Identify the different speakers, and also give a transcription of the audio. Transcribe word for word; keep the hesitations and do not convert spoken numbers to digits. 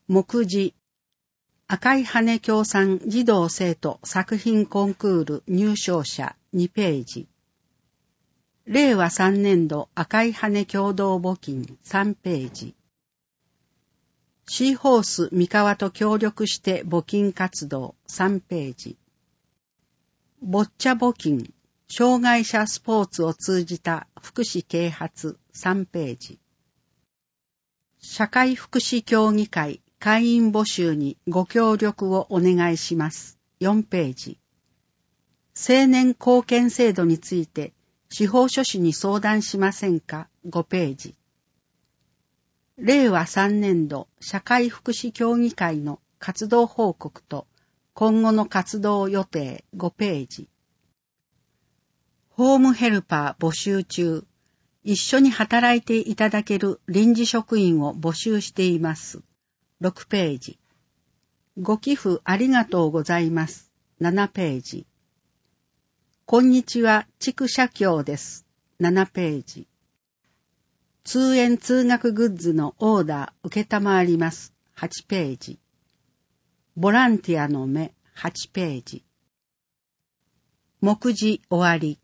Speaker 1: 目次、赤い羽協賛児童生徒作品コンクール入賞者にページ。れいわさんねんど赤い羽共同募金さんページ。シーホース三河と協力して募金活動さんページ。ボッチャ募金、障害者スポーツを通じた福祉啓発さんページ。社会福祉協議会会員募集にご協力をお願いしますよんページ。青年貢献制度について司法書士に相談しませんかごページ。れいわさんねんど社会福祉協議会の活動報告と今後の活動予定ごページ。ホームヘルパー募集中。一緒に働いていただける臨時職員を募集しています。ろくページ。ご寄付ありがとうございます。ななページ。こんにちは、畜社協です。ななページ。通園通学グッズのオーダー受けたまわります。はちページ。ボランティアの目はちページ。目次終わり。